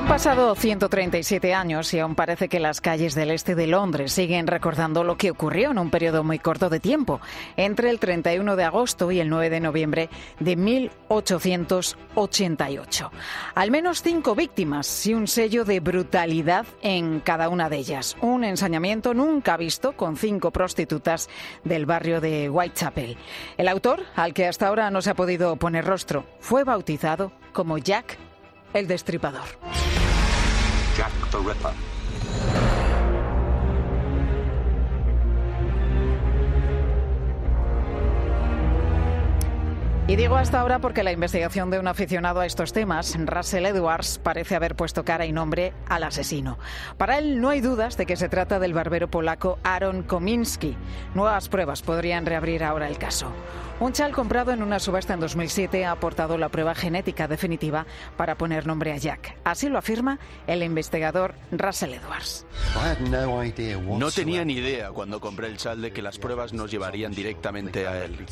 Han pasado 137 años y aún parece que las calles del este de Londres siguen recordando lo que ocurrió en un periodo muy corto de tiempo, entre el 31 de agosto y el 9 de noviembre de 1888. Al menos 5 víctimas y un sello de brutalidad en cada una de ellas. Un ensañamiento nunca visto con 5 prostitutas del barrio de Whitechapel. El autor, al que hasta ahora no se ha podido poner rostro, fue bautizado como Jack el Destripador. Jack the Ripper. Y digo hasta ahora porque la investigación de un aficionado a estos temas, Russell Edwards, parece haber puesto cara y nombre al asesino. Para él no hay dudas de que se trata del barbero polaco Aaron Kominski. Nuevas pruebas podrían reabrir ahora el caso. Un chal comprado en una subasta en 2007 ha aportado la prueba genética definitiva para poner nombre a Jack. Así lo afirma el investigador Russell Edwards. No tenía ni idea cuando compré el chal de que las pruebas nos llevarían directamente a él.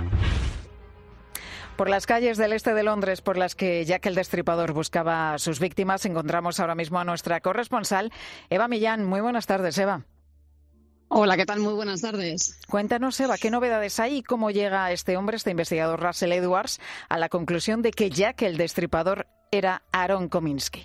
Por las calles del este de Londres por las que Jack el Destripador buscaba a sus víctimas, encontramos ahora mismo a nuestra corresponsal, Eva Millán. Muy buenas tardes, Eva. Hola, ¿qué tal? Muy buenas tardes. Cuéntanos, Eva, ¿qué novedades hay y cómo llega este hombre, este investigador Russell Edwards, a la conclusión de que Jack el Destripador era Aaron Kominski?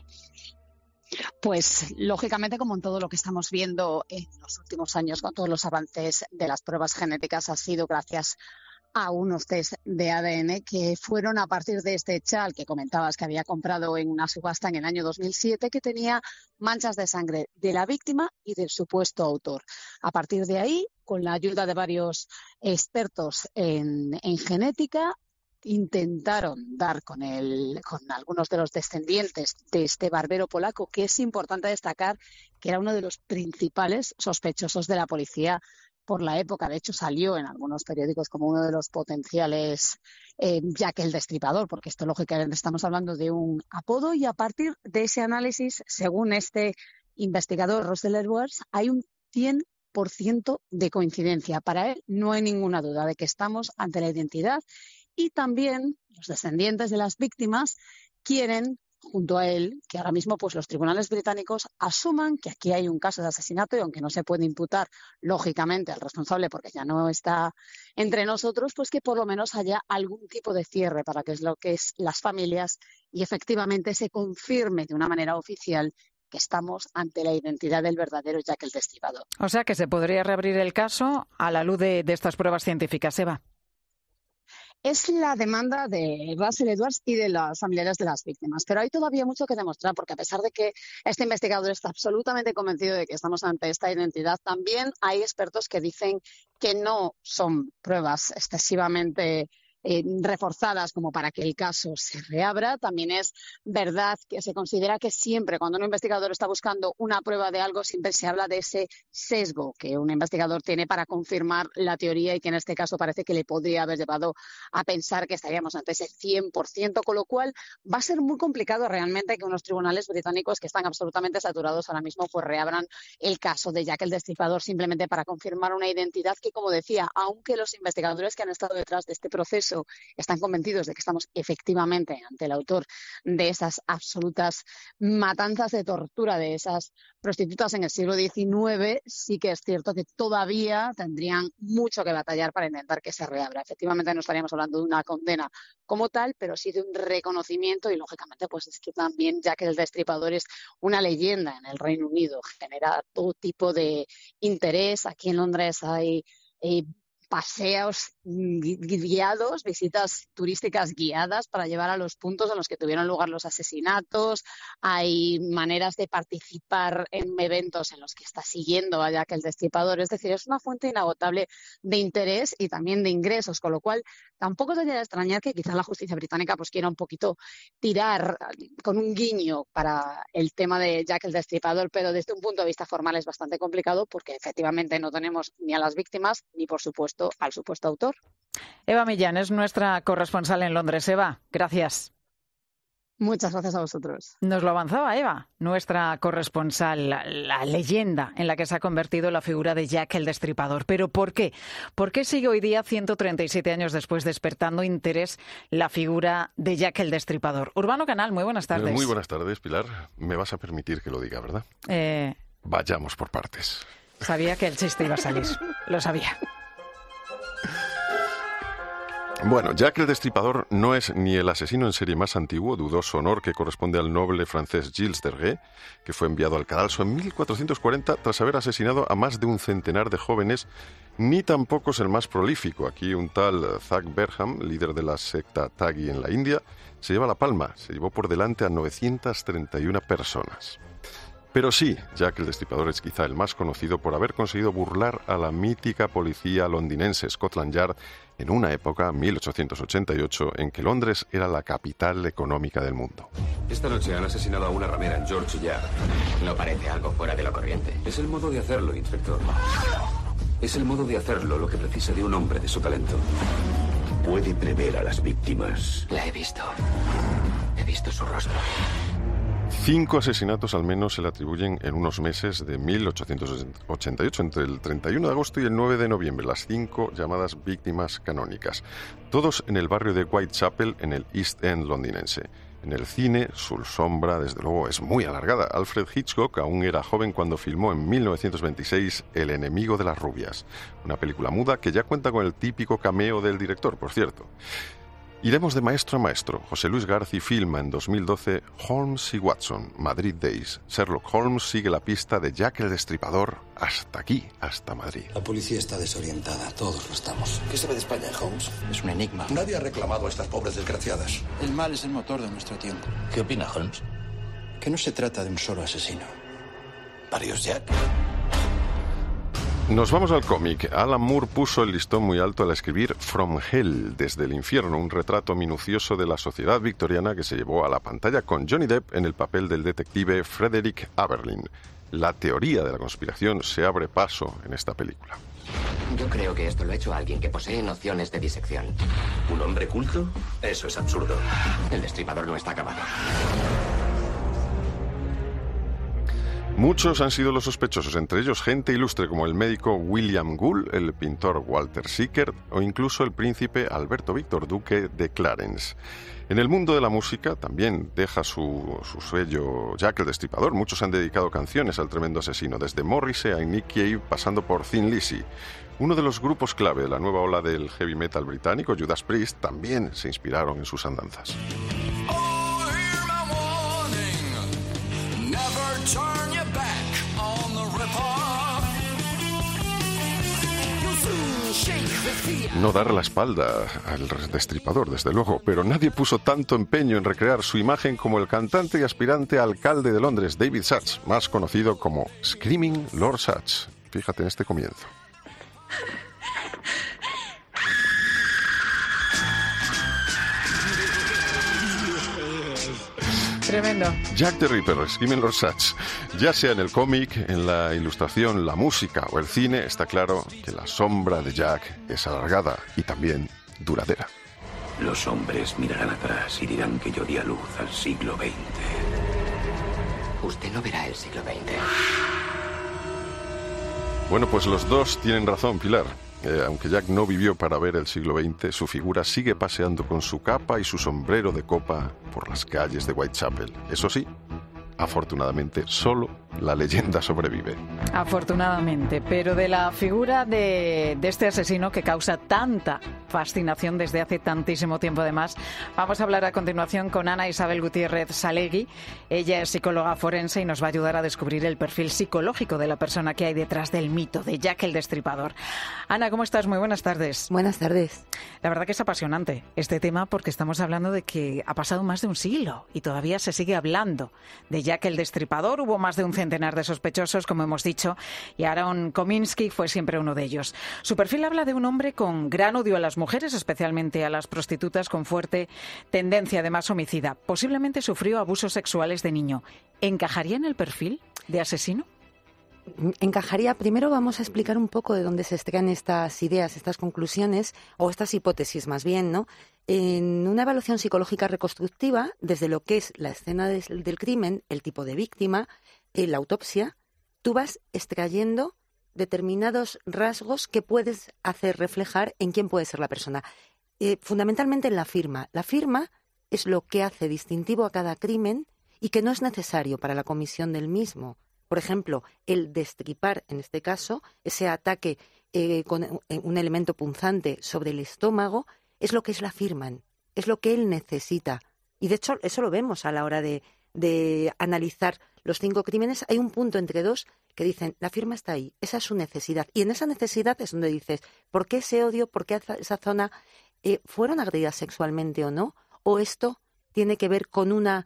Pues, lógicamente, como en todo lo que estamos viendo en los últimos años con todos los avances de las pruebas genéticas, ha sido gracias a unos test de ADN que fueron a partir de este chal que comentabas que había comprado en una subasta en el año 2007, que tenía manchas de sangre de la víctima y del supuesto autor. A partir de ahí, con la ayuda de varios expertos en genética, intentaron dar con algunos de los descendientes de este barbero polaco, que es importante destacar que era uno de los principales sospechosos de la policía por la época. De hecho, salió en algunos periódicos como uno de los potenciales Jack el Destripador, porque esto lógicamente estamos hablando de un apodo, y a partir de ese análisis, según este investigador Russell Edwards, hay un 100% de coincidencia. Para él no hay ninguna duda de que estamos ante la identidad, y también los descendientes de las víctimas quieren, junto a él, que ahora mismo pues los tribunales británicos asuman que aquí hay un caso de asesinato, y aunque no se puede imputar lógicamente al responsable porque ya no está entre nosotros, pues que por lo menos haya algún tipo de cierre para que es lo que es las familias, y efectivamente se confirme de una manera oficial que estamos ante la identidad del verdadero Jack el Destripador. O sea que se podría reabrir el caso a la luz de estas pruebas científicas, Eva. Es la demanda de Russell Edwards y de los familiares de las víctimas. Pero hay todavía mucho que demostrar, porque a pesar de que este investigador está absolutamente convencido de que estamos ante esta identidad, también hay expertos que dicen que no son pruebas excesivamente reforzadas como para que el caso se reabra. También es verdad que se considera que siempre, cuando un investigador está buscando una prueba de algo, siempre se habla de ese sesgo que un investigador tiene para confirmar la teoría, y que en este caso parece que le podría haber llevado a pensar que estaríamos ante ese 100%, con lo cual va a ser muy complicado realmente que unos tribunales británicos, que están absolutamente saturados ahora mismo, pues reabran el caso de Jack el Destripador simplemente para confirmar una identidad que, como decía, aunque los investigadores que han estado detrás de este proceso están convencidos de que estamos efectivamente ante el autor de esas absolutas matanzas de tortura de esas prostitutas en el siglo XIX, sí que es cierto que todavía tendrían mucho que batallar para intentar que se reabra. Efectivamente no estaríamos hablando de una condena como tal, pero sí de un reconocimiento, y lógicamente pues es que también Jack el Destripador es una leyenda en el Reino Unido, genera todo tipo de interés. Aquí en Londres hay paseos guiados, visitas turísticas guiadas para llevar a los puntos en los que tuvieron lugar los asesinatos. Hay maneras de participar en eventos en los que está siguiendo a Jack el Destripador. Es decir, es una fuente inagotable de interés y también de ingresos, con lo cual tampoco sería de extrañar que quizás la justicia británica pues quiera un poquito tirar con un guiño para el tema de Jack el Destripador, pero desde un punto de vista formal es bastante complicado, porque efectivamente no tenemos ni a las víctimas ni, por supuesto, al supuesto autor. Eva Millán es nuestra corresponsal en Londres. Eva, gracias. Muchas gracias a vosotros. Nos lo avanzaba Eva, nuestra corresponsal, la leyenda en la que se ha convertido la figura de Jack el Destripador. ¿Pero por qué? ¿Por qué sigue hoy día, 137 años después, despertando interés la figura de Jack el Destripador? Urbano Canal, muy buenas tardes. Muy buenas tardes, Pilar. Me vas a permitir que lo diga, ¿verdad? Vayamos por partes. Sabía que el chiste iba a salir, lo sabía. Bueno, Jack el Destripador no es ni el asesino en serie más antiguo, dudoso honor que corresponde al noble francés Gilles d'Hergé, que fue enviado al cadalso en 1440 tras haber asesinado a más de un centenar de jóvenes, ni tampoco es el más prolífico. Aquí un tal Zach Berham, líder de la secta Taghi en la India, se lleva la palma, se llevó por delante a 931 personas. Pero sí, Jack el Destripador es quizá el más conocido por haber conseguido burlar a la mítica policía londinense Scotland Yard en una época, 1888, en que Londres era la capital económica del mundo. Esta noche han asesinado a una ramera en George Yard. No parece algo fuera de lo corriente. Es el modo de hacerlo, inspector. Es el modo de hacerlo lo que precisa de un hombre de su talento. Puede prever a las víctimas. La he visto. He visto su rostro. 5 asesinatos al menos se le atribuyen en unos meses de 1888, entre el 31 de agosto y el 9 de noviembre, las 5 llamadas víctimas canónicas. Todos en el barrio de Whitechapel, en el East End londinense. En el cine, su sombra, desde luego, es muy alargada. Alfred Hitchcock aún era joven cuando filmó en 1926 El enemigo de las rubias, una película muda que ya cuenta con el típico cameo del director, por cierto. Iremos de maestro a maestro. José Luis García filma en 2012 Holmes y Watson, Madrid Days. Sherlock Holmes sigue la pista de Jack el Destripador hasta aquí, hasta Madrid. La policía está desorientada, todos lo estamos. ¿Qué sabe de España, Holmes? Es un enigma. Nadie ha reclamado a estas pobres desgraciadas. El mal es el motor de nuestro tiempo. ¿Qué opina Holmes? Que no se trata de un solo asesino. Varios Jack. Nos vamos al cómic. Alan Moore puso el listón muy alto al escribir From Hell, desde el infierno, un retrato minucioso de la sociedad victoriana que se llevó a la pantalla con Johnny Depp en el papel del detective Frederick Aberlin. La teoría de la conspiración se abre paso en esta película. Yo creo que esto lo ha hecho alguien que posee nociones de disección. ¿Un hombre culto? Eso es absurdo. El Destripador no está acabado. Muchos han sido los sospechosos, entre ellos gente ilustre como el médico William Gould, el pintor Walter Sickert o incluso el príncipe Alberto Víctor, duque de Clarence. En el mundo de la música también deja su sello Jack el Destripador. Muchos han dedicado canciones al tremendo asesino, desde Morrissey a Nick Cave pasando por Thin Lizzy. Uno de los grupos clave de la nueva ola del heavy metal británico, Judas Priest, también se inspiraron en sus andanzas. No dar la espalda al Destripador, desde luego, pero nadie puso tanto empeño en recrear su imagen como el cantante y aspirante a alcalde de Londres, David Sachs, más conocido como Screaming Lord Sachs. Fíjate en este comienzo. Tremendo. Jack the Ripper, Screaming Lord Sachs. Ya sea en el cómic, en la ilustración, la música o el cine, está claro que la sombra de Jack es alargada y también duradera. Los hombres mirarán atrás y dirán que yo di a luz al siglo XX. Usted no verá el siglo XX. Bueno, pues los dos tienen razón, Pilar. Aunque Jack no vivió para ver el siglo XX, su figura sigue paseando con su capa y su sombrero de copa por las calles de Whitechapel. Eso sí, afortunadamente, solo la leyenda sobrevive. Afortunadamente, pero de la figura de este asesino que causa tanta fascinación desde hace tantísimo tiempo además, vamos a hablar a continuación con Ana Isabel Gutiérrez Salegui. Ella es psicóloga forense y nos va a ayudar a descubrir el perfil psicológico de la persona que hay detrás del mito de Jack el Destripador. Ana, ¿cómo estás? Muy buenas tardes. Buenas tardes. La verdad que es apasionante este tema porque estamos hablando de que ha pasado más de un siglo y todavía se sigue hablando de Jack el Destripador. Hubo más de un centenar de sospechosos, como hemos dicho, y Aaron Kominsky fue siempre uno de ellos. Su perfil habla de un hombre con gran odio a las mujeres, especialmente a las prostitutas, con fuerte tendencia además homicida. Posiblemente sufrió abusos sexuales de niño. ¿Encajaría en el perfil de asesino? encajaría, primero vamos a explicar un poco de dónde se extraen estas ideas, estas conclusiones, o estas hipótesis más bien, ¿no? En una evaluación psicológica reconstructiva, desde lo que es la escena del crimen, el tipo de víctima, la autopsia, tú vas extrayendo determinados rasgos que puedes hacer reflejar en quién puede ser la persona. Fundamentalmente en la firma. La firma es lo que hace distintivo a cada crimen y que no es necesario para la comisión del mismo. Por ejemplo, el destripar, en este caso, ese ataque con un elemento punzante sobre el estómago, es lo que es la firma, es lo que él necesita. Y de hecho, eso lo vemos a la hora de analizar los 5 crímenes. Hay un punto entre 2 que dicen, la firma está ahí, esa es su necesidad. Y en esa necesidad es donde dices, ¿por qué ese odio, por qué esa zona fueron agredidas sexualmente o no? ¿O esto tiene que ver con una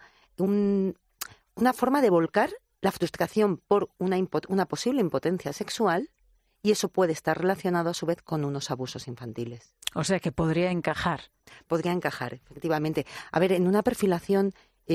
forma de volcar la frustración por una posible impotencia sexual, y eso puede estar relacionado a su vez con unos abusos infantiles? O sea que podría encajar. Podría encajar, efectivamente. A ver, en una perfilación,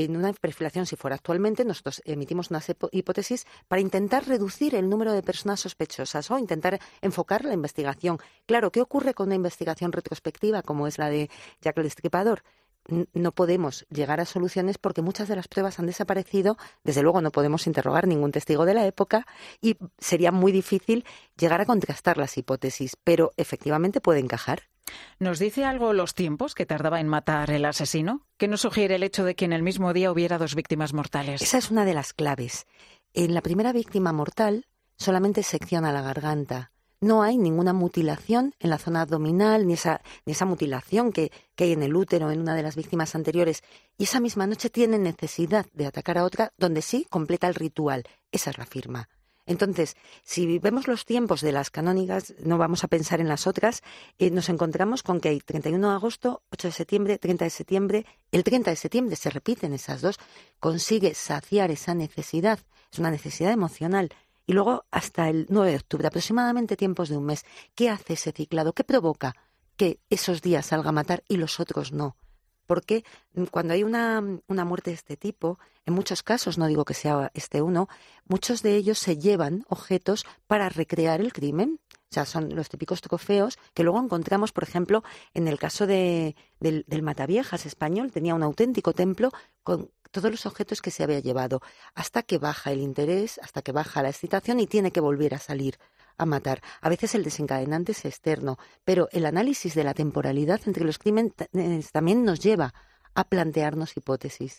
si fuera actualmente, nosotros emitimos unas hipótesis para intentar reducir el número de personas sospechosas o intentar enfocar la investigación. Claro, ¿qué ocurre con una investigación retrospectiva como es la de Jack el Destripador? No podemos llegar a soluciones porque muchas de las pruebas han desaparecido. Desde luego no podemos interrogar ningún testigo de la época y sería muy difícil llegar a contrastar las hipótesis, pero efectivamente puede encajar. ¿Nos dice algo los tiempos que tardaba en matar el asesino? ¿Qué nos sugiere el hecho de que en el mismo día hubiera 2 víctimas mortales? Esa es una de las claves. En la primera víctima mortal solamente secciona la garganta. No hay ninguna mutilación en la zona abdominal, ni esa mutilación que hay en el útero en una de las víctimas anteriores. Y esa misma noche tiene necesidad de atacar a otra, donde sí completa el ritual. Esa es la firma. Entonces, si vemos los tiempos de las canónicas, no vamos a pensar en las otras, nos encontramos con que hay 31 de agosto, 8 de septiembre, 30 de septiembre. El 30 de septiembre se repiten esas 2, consigue saciar esa necesidad, es una necesidad emocional. Y luego hasta el 9 de octubre, aproximadamente tiempos de un mes. ¿Qué hace ese ciclado? ¿Qué provoca que esos días salga a matar y los otros no? Porque cuando hay una muerte de este tipo, en muchos casos, no digo que sea uno, muchos de ellos se llevan objetos para recrear el crimen. O sea, son los típicos trofeos que luego encontramos, por ejemplo, en el caso del Mataviejas español, tenía un auténtico templo con todos los objetos que se había llevado, hasta que baja el interés, hasta que baja la excitación y tiene que volver a salir a matar. A veces el desencadenante es externo, pero el análisis de la temporalidad entre los crímenes también nos lleva a plantearnos hipótesis.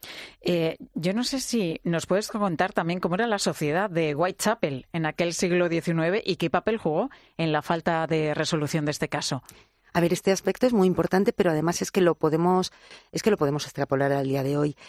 Yo no sé si nos puedes contar también cómo era la sociedad de Whitechapel en aquel siglo XIX y qué papel jugó en la falta de resolución de este caso. A ver, este aspecto es muy importante, pero además es que lo podemos extrapolar al día de hoy.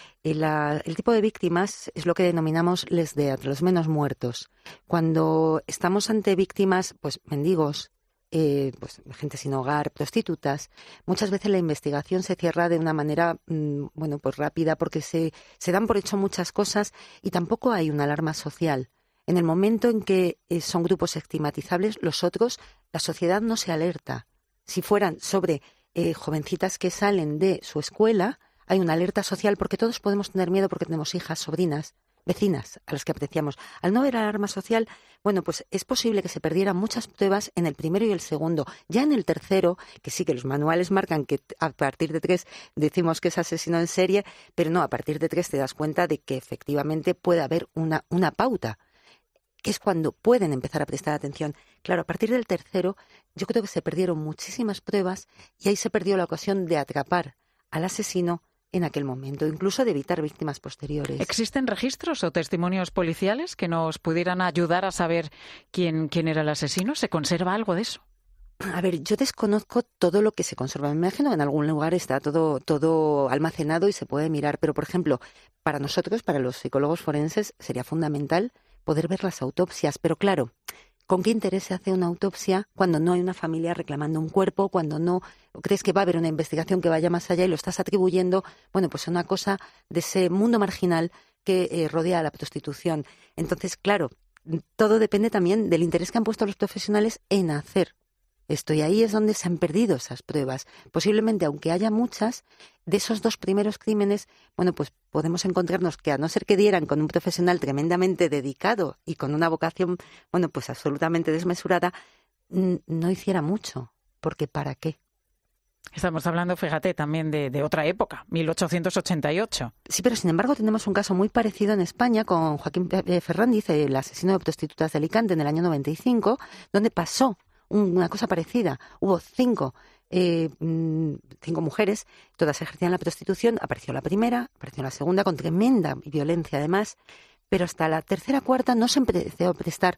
El tipo de víctimas es lo que denominamos les dead, los menos muertos. Cuando estamos ante víctimas, pues mendigos, pues gente sin hogar, prostitutas, muchas veces la investigación se cierra de una manera, pues rápida, porque se dan por hecho muchas cosas y tampoco hay una alarma social. En el momento en que son grupos estigmatizables, los otros, la sociedad no se alerta. Si fueran sobre jovencitas que salen de su escuela, hay una alerta social porque todos podemos tener miedo porque tenemos hijas, sobrinas, vecinas a las que apreciamos. Al no haber alarma social, pues es posible que se perdieran muchas pruebas en el primero y el segundo. Ya en el tercero, que sí que los manuales marcan que a partir de 3 decimos que es asesino en serie, pero no, a partir de 3 te das cuenta de que efectivamente puede haber una pauta, que es cuando pueden empezar a prestar atención. Claro, a partir del tercero, yo creo que se perdieron muchísimas pruebas y ahí se perdió la ocasión de atrapar al asesino en aquel momento, incluso de evitar víctimas posteriores. ¿Existen registros o testimonios policiales que nos pudieran ayudar a saber quién era el asesino? ¿Se conserva algo de eso? A ver, yo desconozco todo lo que se conserva. Me imagino que en algún lugar está todo almacenado y se puede mirar. Pero, por ejemplo, para nosotros, para los psicólogos forenses, sería fundamental poder ver las autopsias. Pero claro, ¿con qué interés se hace una autopsia cuando no hay una familia reclamando un cuerpo, cuando no crees que va a haber una investigación que vaya más allá y lo estás atribuyendo, pues a una cosa de ese mundo marginal que rodea a la prostitución? Entonces, claro, todo depende también del interés que han puesto los profesionales en hacer esto, y ahí es donde se han perdido esas pruebas. Posiblemente, aunque haya muchas, de esos 2 primeros crímenes, bueno, pues podemos encontrarnos que, a no ser que dieran con un profesional tremendamente dedicado y con una vocación, bueno, pues absolutamente desmesurada, no hiciera mucho, porque ¿para qué? Estamos hablando, fíjate, también de otra época, 1888. Sí, pero sin embargo tenemos un caso muy parecido en España con Joaquín Ferrandiz, el asesino de prostitutas de Alicante, en el año 95, donde pasó una cosa parecida. Hubo 5 mujeres, todas ejercían la prostitución, apareció la primera, apareció la segunda, con tremenda violencia además, pero hasta la tercera, cuarta no se empezó a prestar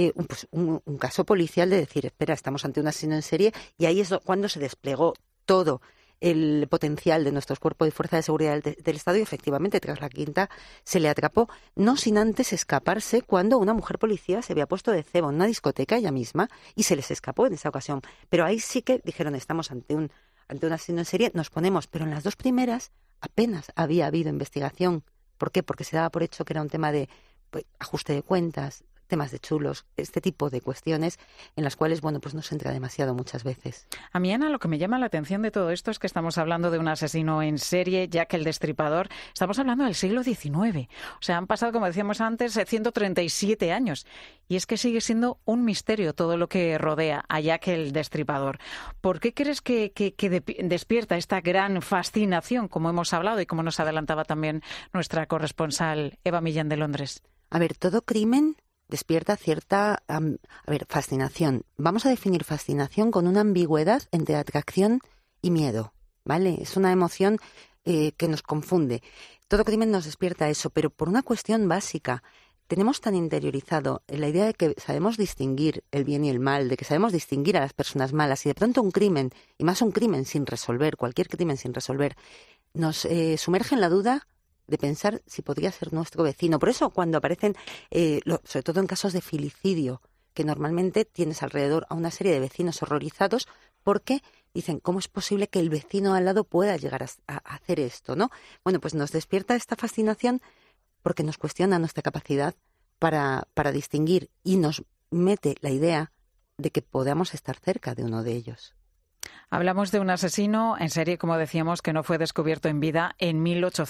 un caso policial de decir, espera, estamos ante un asesino en serie, y ahí es cuando se desplegó todo el potencial de nuestros cuerpos y fuerzas de seguridad del Estado, y efectivamente tras la quinta se le atrapó, no sin antes escaparse cuando una mujer policía se había puesto de cebo en una discoteca ella misma y se les escapó en esa ocasión. Pero ahí sí que dijeron, estamos ante un asesino en serie, nos ponemos. Pero en las 2 primeras apenas había habido investigación. ¿Por qué? Porque se daba por hecho que era un tema de ajuste de cuentas, temas de chulos, este tipo de cuestiones en las cuales, bueno, pues no se entra demasiado muchas veces. A mí, Ana, lo que me llama la atención de todo esto es que estamos hablando de un asesino en serie, Jack el Destripador. Estamos hablando del siglo XIX. O sea, han pasado, como decíamos antes, 137 años. Y es que sigue siendo un misterio todo lo que rodea a Jack el Destripador. ¿Por qué crees que despierta esta gran fascinación, como hemos hablado y como nos adelantaba también nuestra corresponsal Eva Millán de Londres? A ver, todo crimen despierta cierta fascinación. Vamos a definir fascinación con una ambigüedad entre atracción y miedo, ¿vale? Es una emoción que nos confunde. Todo crimen nos despierta eso, pero por una cuestión básica. Tenemos tan interiorizado la idea de que sabemos distinguir el bien y el mal, de que sabemos distinguir a las personas malas, y de pronto un crimen, y más un crimen sin resolver, cualquier crimen sin resolver, nos sumerge en la duda de pensar si podría ser nuestro vecino. Por eso, cuando aparecen, sobre todo en casos de filicidio, que normalmente tienes alrededor a una serie de vecinos horrorizados, porque dicen, ¿cómo es posible que el vecino al lado pueda llegar a hacer esto, ¿no? Bueno, pues nos despierta esta fascinación porque nos cuestiona nuestra capacidad para distinguir, y nos mete la idea de que podamos estar cerca de uno de ellos. Hablamos de un asesino en serie, como decíamos, que no fue descubierto en vida en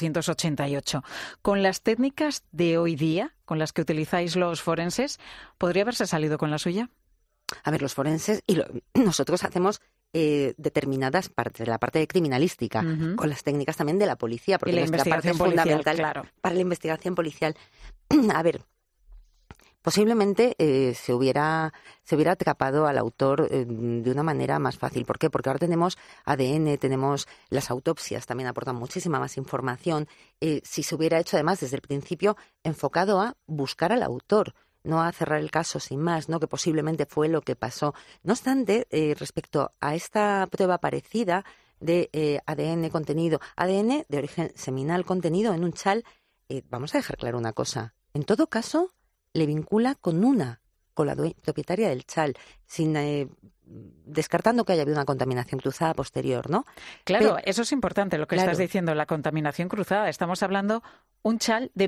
1888. Con las técnicas de hoy día, con las que utilizáis los forenses, ¿podría haberse salido con la suya? A ver, los forenses, nosotros hacemos determinadas partes, la parte de criminalística, con las técnicas también de la policía, porque nuestra parte es fundamental, claro, para la investigación policial. A ver, posiblemente se hubiera atrapado al autor de una manera más fácil. ¿Por qué? Porque ahora tenemos ADN, tenemos las autopsias, también aportan muchísima más información. Si se hubiera hecho, además, desde el principio, enfocado a buscar al autor, no a cerrar el caso sin más, ¿no? Que posiblemente fue lo que pasó. No obstante, respecto a esta prueba parecida de ADN de origen seminal contenido en un chal, vamos a dejar claro una cosa. En todo caso, le vincula con la propietaria del chal, descartando que haya habido una contaminación cruzada posterior, ¿no? Claro, eso es importante lo que estás diciendo, la contaminación cruzada. Estamos hablando un chal de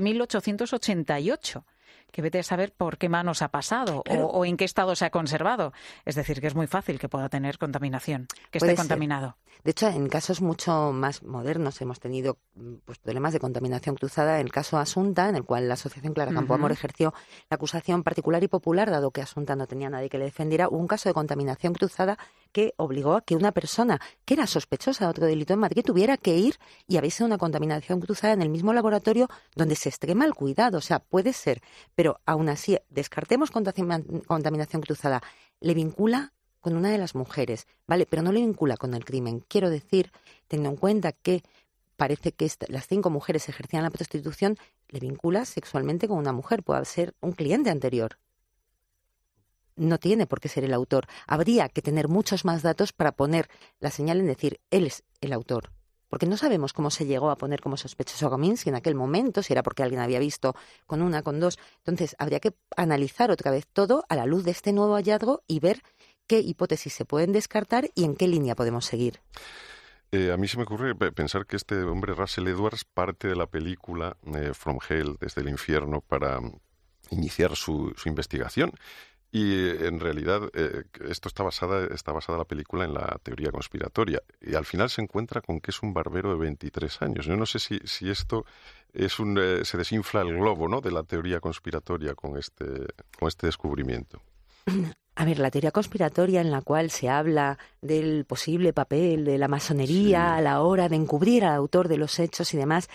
1888. Que vete a saber por qué manos ha pasado o en qué estado se ha conservado. Es decir, que es muy fácil que pueda tener contaminación, que esté contaminado. De hecho, en casos mucho más modernos hemos tenido problemas de contaminación cruzada. En el caso Asunta, en el cual la Asociación Clara Campoamor ejerció la acusación particular y popular, dado que Asunta no tenía nadie que le defendiera, hubo un caso de contaminación cruzada que obligó a que una persona que era sospechosa de otro delito en Madrid tuviera que ir y había una contaminación cruzada en el mismo laboratorio donde se extrema el cuidado. O sea, puede ser, pero aún así, descartemos contaminación cruzada, le vincula con una de las mujeres, ¿vale? Pero no le vincula con el crimen. Quiero decir, teniendo en cuenta que parece que las 5 mujeres ejercían la prostitución, le vincula sexualmente con una mujer, puede ser un cliente anterior. No tiene por qué ser el autor. Habría que tener muchos más datos para poner la señal en decir, él es el autor. Porque no sabemos cómo se llegó a poner como sospechoso a Kaminsky en aquel momento, si era porque alguien había visto con una, con dos. Entonces, habría que analizar otra vez todo a la luz de este nuevo hallazgo y ver qué hipótesis se pueden descartar y en qué línea podemos seguir. A mí se me ocurre pensar que este hombre, Russell Edwards, parte de la película From Hell, desde el infierno, para iniciar su investigación. Y en realidad esto está basada la película en la teoría conspiratoria. Y al final se encuentra con que es un barbero de 23 años. Yo no sé si esto es se desinfla el globo, ¿no?, de la teoría conspiratoria con este descubrimiento. A ver, la teoría conspiratoria en la cual se habla del posible papel de la masonería a la hora de encubrir al autor de los hechos y demás,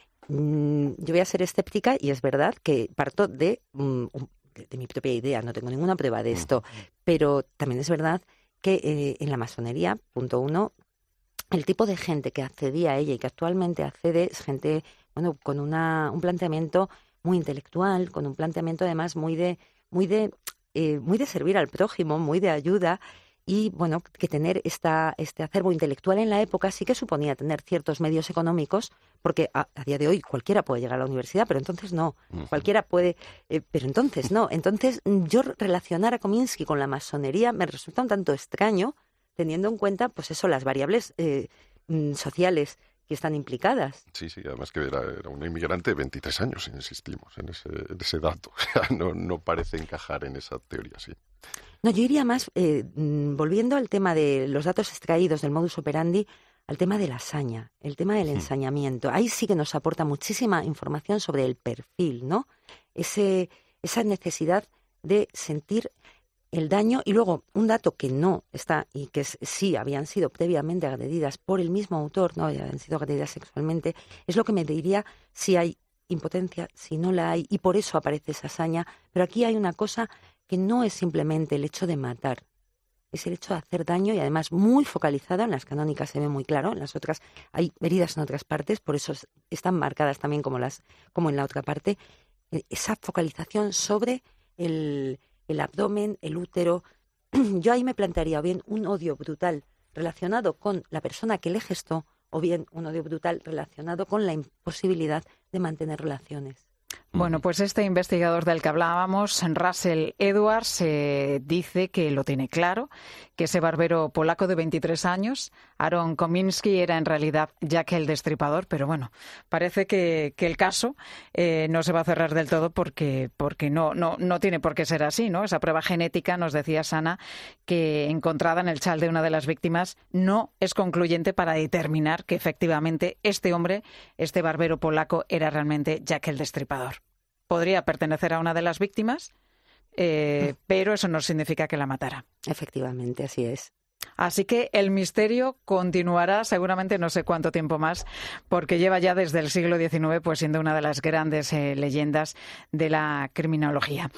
yo voy a ser escéptica, y es verdad que parto de mi propia idea, no tengo ninguna prueba de esto, pero también es verdad que en la masonería, punto uno, el tipo de gente que accedía a ella y que actualmente accede es gente, bueno, con un planteamiento muy intelectual, con un planteamiento además muy de servir al prójimo, muy de ayuda. Y bueno, que tener este acervo intelectual en la época sí que suponía tener ciertos medios económicos, porque a día de hoy cualquiera puede llegar a la universidad, pero entonces no. Cualquiera puede, pero entonces no. Entonces yo relacionar a Kominsky con la masonería me resulta un tanto extraño, teniendo en cuenta, pues eso, las variables sociales que están implicadas. Sí, además que era un inmigrante de 23 años, insistimos en ese dato. No parece encajar en esa teoría, sí. No, yo iría más, volviendo al tema de los datos extraídos del modus operandi, al tema de la hazaña, el tema del ensañamiento. Ahí sí que nos aporta muchísima información sobre el perfil, ¿no? Esa necesidad de sentir el daño. Y luego, un dato que no está, y que sí habían sido previamente agredidas por el mismo autor, no habían sido agredidas sexualmente, es lo que me diría si hay impotencia, si no la hay, y por eso aparece esa hazaña. Pero aquí hay una cosa que no es simplemente el hecho de matar, es el hecho de hacer daño, y además muy focalizada. En las canónicas se ve muy claro, en las otras hay heridas en otras partes, por eso están marcadas también como en la otra parte, esa focalización sobre el abdomen, el útero. Yo ahí me plantearía o bien un odio brutal relacionado con la persona que le gestó, o bien un odio brutal relacionado con la imposibilidad de mantener relaciones. Bueno, pues este investigador del que hablábamos, Russell Edwards, dice que lo tiene claro, que ese barbero polaco de 23 años, Aaron Kominsky, era en realidad Jack el Destripador, pero bueno, parece que el caso no se va a cerrar del todo porque no tiene por qué ser así, ¿no? Esa prueba genética, nos decía Sana, que encontrada en el chal de una de las víctimas, no es concluyente para determinar que efectivamente este hombre, este barbero polaco, era realmente Jack el Destripador. Podría pertenecer a una de las víctimas, pero eso no significa que la matara. Efectivamente, así es. Así que el misterio continuará seguramente no sé cuánto tiempo más, porque lleva ya desde el siglo XIX pues siendo una de las grandes leyendas de la criminología.